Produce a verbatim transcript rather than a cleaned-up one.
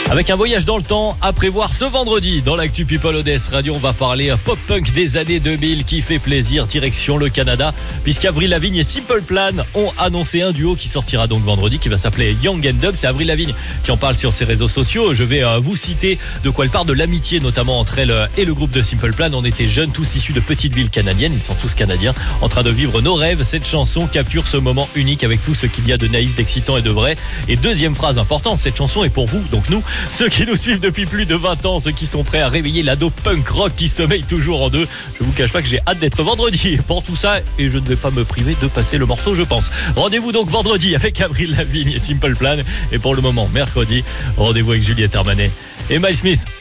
Avec un voyage dans le temps à prévoir ce vendredi dans l'actu People Odess Radio, on va parler pop-punk des années deux mille qui fait plaisir, direction le Canada, puisqu'Avril Lavigne et Simple Plan ont annoncé un duo qui sortira donc vendredi, qui va s'appeler Young and Dumb. C'est Avril Lavigne qui en parle sur ses réseaux sociaux. Je vais vous citer de quoi elle parle, de l'amitié notamment entre elle et le groupe de Simple Plan. On était jeunes, tous issus de petites villes canadiennes, ils sont tous canadiens, en train de vivre nos rêves. Cette chanson capture ce moment unique avec tout ce qu'il y a de naïf, d'excitant et de vrai. Et deuxième phrase importante, cette chanson est pour vous, donc nous, ceux qui nous suivent depuis plus de vingt ans, ceux qui sont prêts à réveiller l'ado punk rock qui sommeille toujours en deux. Je vous cache pas que j'ai hâte d'être vendredi pour tout ça et je ne vais pas me priver de passer le morceau, je pense. Rendez-vous donc vendredi avec Avril Lavigne et Simple Plan. Et pour le moment, mercredi, rendez-vous avec Juliette Armanet et Miles Smith.